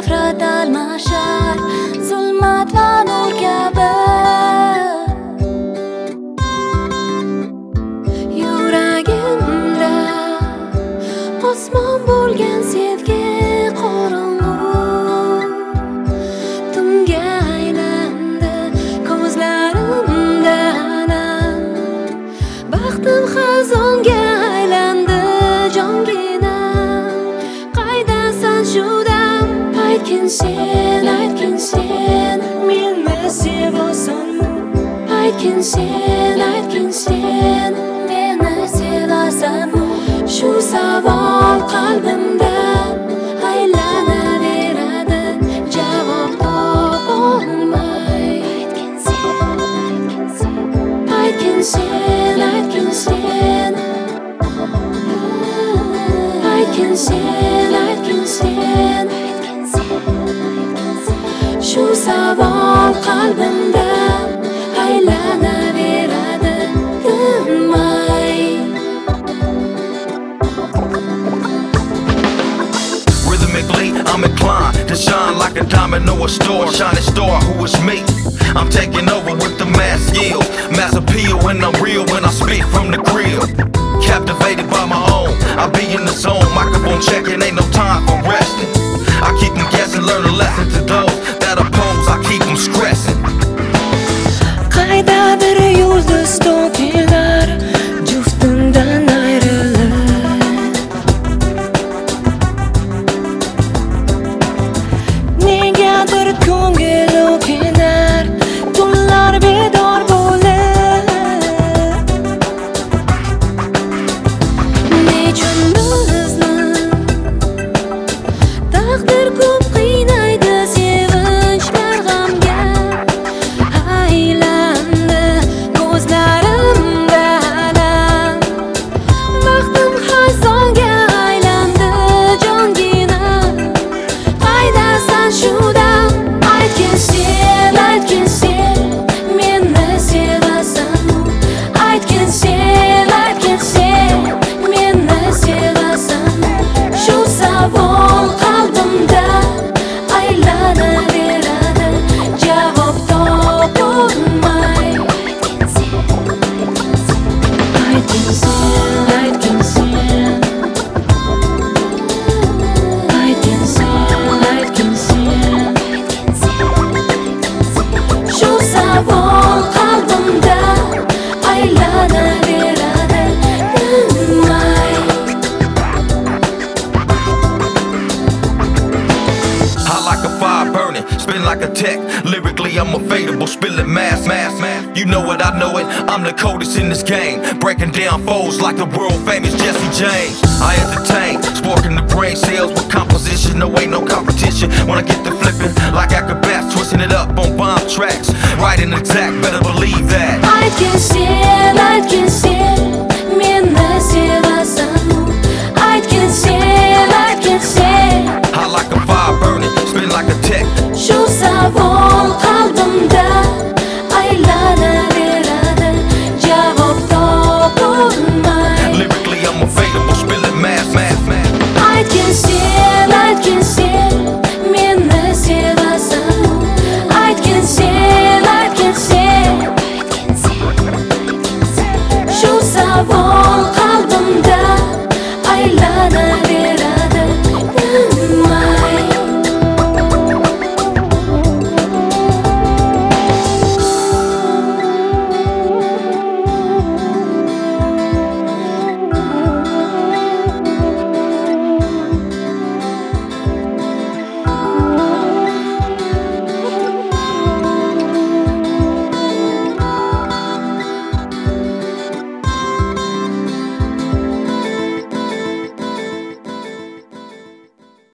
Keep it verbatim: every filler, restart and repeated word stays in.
nafrat almashar zulmat va nur kabi. Yuragimda osmon bo'lgan sevgi qorong'u tunga aylandi ko'zlarimda alam. Baxtim xazonga aylandi jongina. Qaydasan shu dam? Aytgin sen, aytgin sen, meni sevasanmi? Aytgin sen, aytgin sen, meni sevasanmi? Shu savol qalbimda aylanaveradi, javob topolmay. Aytgin sen, aytgin sen, aytgin sen, aytgin sen, aytgin sen, aytgin sen, shu savol qalbimda aylanaveradi, tinmay. Rhythmically, I'm inclined to shine like a diamond or a star, shining star. Who is me? I'm taking over with the mass yield, mass appeal when I'm real, when I speak from the grill. Captivated by my own, I be in the zone, microphone checking, ain't no time for resting. I keep them guessing, learn a lesson to those that oppose, I keep them stressing. Qaydadir yulduz to'kilar juftimdan ayrilib, negadir ko'ngil o'kinar tunlar bedor bo'lib. Nechun bizni taqdir ko'p qiynaydi, sevinchlar g'amga aylandi ko'zlarimda alam. Baxtim xazonga aylandi jongina. Qaydasan shu dam? Aytgin sen, aytgin sen, meni sevasanmi? Aytgin sen, aytgin sen, meni sevasanmi? Shu savol qalbimda aylanaveradi, javob topolmay. Aytgin sen, aytgin sen, aytgin sen, aytgin sen, shu savol qalbimda aylanaveradi, tinmay. Hot like a fire burning, spin like a tech. Lyrically, I'm unfadable, spilling mass, mass, mass. You know it, I know it, I'm the coldest in this game. Breaking down foes like the world famous Jesse James. I entertain, sparking the brain cells with composition. No ain't no competition when I get to flipping like acrobats, twisting it up on bomb tracks. Right and exact, better believe that. Aytgin sen, aytgin sen,